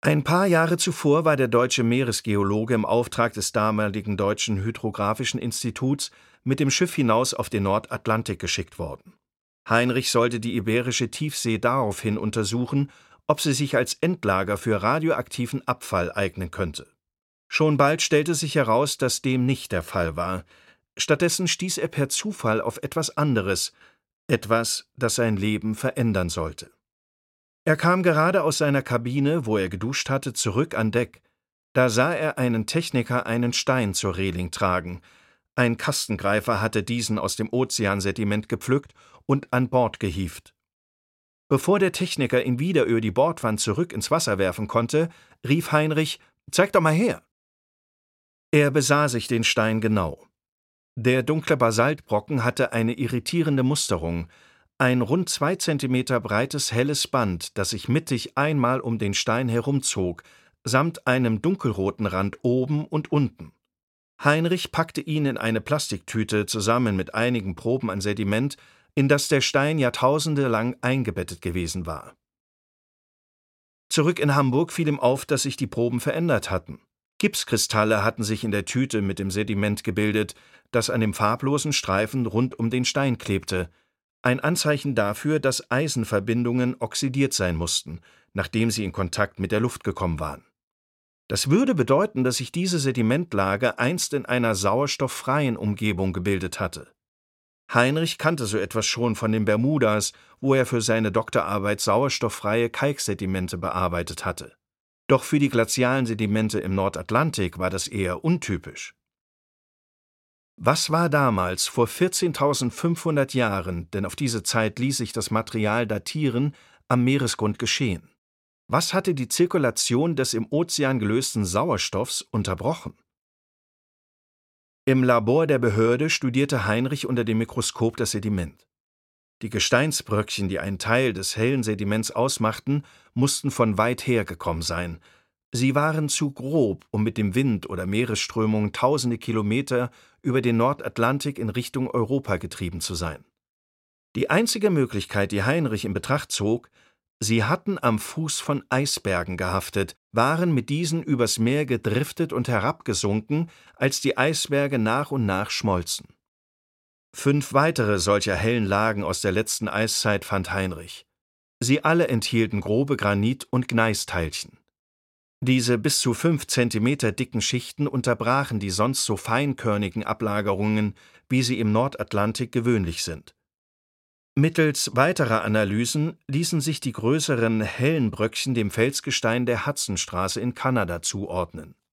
Ein paar Jahre zuvor war der deutsche Meeresgeologe im Auftrag des damaligen Deutschen Hydrographischen Instituts mit dem Schiff hinaus auf den Nordatlantik geschickt worden. Heinrich sollte die iberische Tiefsee daraufhin untersuchen, ob sie sich als Endlager für radioaktiven Abfall eignen könnte. Schon bald stellte sich heraus, dass dem nicht der Fall war. Stattdessen stieß er per Zufall auf etwas anderes, etwas, das sein Leben verändern sollte. Er kam gerade aus seiner Kabine, wo er geduscht hatte, zurück an Deck. Da sah er einen Techniker einen Stein zur Reling tragen. Ein Kastengreifer hatte diesen aus dem Ozeansediment gepflückt und an Bord gehievt. Bevor der Techniker ihn wieder über die Bordwand zurück ins Wasser werfen konnte, rief Heinrich: »Zeig doch mal her!« Er besah sich den Stein genau. Der dunkle Basaltbrocken hatte eine irritierende Musterung, ein rund 2 Zentimeter breites helles Band, das sich mittig einmal um den Stein herumzog, samt einem dunkelroten Rand oben und unten. Heinrich packte ihn in eine Plastiktüte zusammen mit einigen Proben an Sediment, in das der Stein Jahrtausende lang eingebettet gewesen war. Zurück in Hamburg fiel ihm auf, dass sich die Proben verändert hatten. Gipskristalle hatten sich in der Tüte mit dem Sediment gebildet, das an dem farblosen Streifen rund um den Stein klebte. Ein Anzeichen dafür, dass Eisenverbindungen oxidiert sein mussten, nachdem sie in Kontakt mit der Luft gekommen waren. Das würde bedeuten, dass sich diese Sedimentlage einst in einer sauerstofffreien Umgebung gebildet hatte. Heinrich kannte so etwas schon von den Bermudas, wo er für seine Doktorarbeit sauerstofffreie Kalksedimente bearbeitet hatte. Doch für die glazialen Sedimente im Nordatlantik war das eher untypisch. Was war damals, vor 14.500 Jahren, denn auf diese Zeit ließ sich das Material datieren, am Meeresgrund geschehen? Was hatte die Zirkulation des im Ozean gelösten Sauerstoffs unterbrochen? Im Labor der Behörde studierte Heinrich unter dem Mikroskop das Sediment. Die Gesteinsbröckchen, die einen Teil des hellen Sediments ausmachten, mussten von weit her gekommen sein. Sie waren zu grob, um mit dem Wind oder Meeresströmungen tausende Kilometer über den Nordatlantik in Richtung Europa getrieben zu sein. Die einzige Möglichkeit, die Heinrich in Betracht zog: sie hatten am Fuß von Eisbergen gehaftet, waren mit diesen übers Meer gedriftet und herabgesunken, als die Eisberge nach und nach schmolzen. 5 weitere solcher hellen Lagen aus der letzten Eiszeit fand Heinrich. Sie alle enthielten grobe Granit- und Gneisteilchen. Diese bis zu 5 Zentimeter dicken Schichten unterbrachen die sonst so feinkörnigen Ablagerungen, wie sie im Nordatlantik gewöhnlich sind. Mittels weiterer Analysen ließen sich die größeren hellen Bröckchen dem Felsgestein der Hudsonstraße in Kanada zuordnen.